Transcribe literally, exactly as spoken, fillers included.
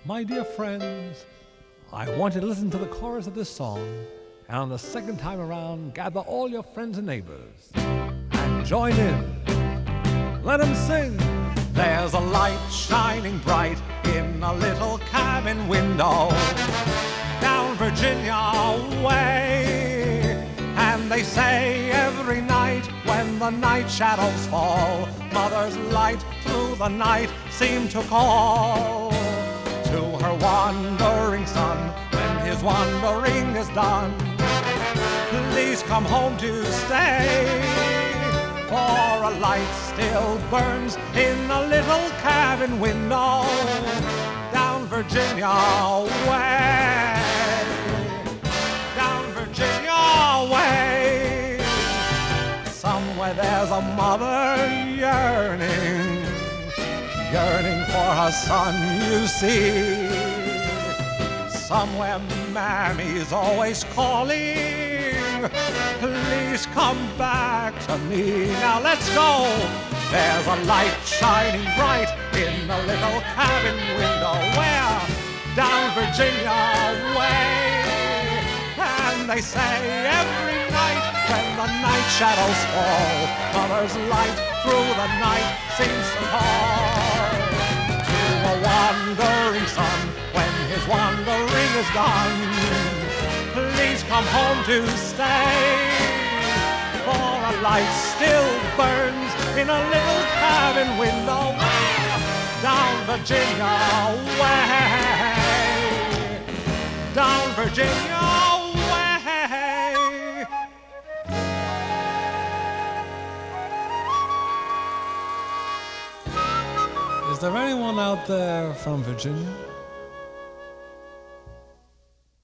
My dear friends, I want you to listen to the chorus of this song, and on the second time around, gather all your friends and neighbors and join in. Let them sing. There's a light shining bright in a little cabin window down Virginia way. And they say every night when the night shadows fall, Mother's light through the night seemed to call to her wandering son when his wandering is done. Please come home to stay, for a light still burns in a little cabin window down Virginia way. Down Virginia way. Somewhere there's a mother yearning, yearning for her son, you see. Somewhere Mammy's always calling, please come back to me. Now let's go. There's a light shining bright in a little cabin window where down Virginia way. And they say every night when the night shadows fall, Mother's light through the night seems to call to a wandering son when his wandering is done. Please come home to stay, for a light still burns in a little cabin window down Virginia way. Down Virginia way. Is there anyone out there from Virginia?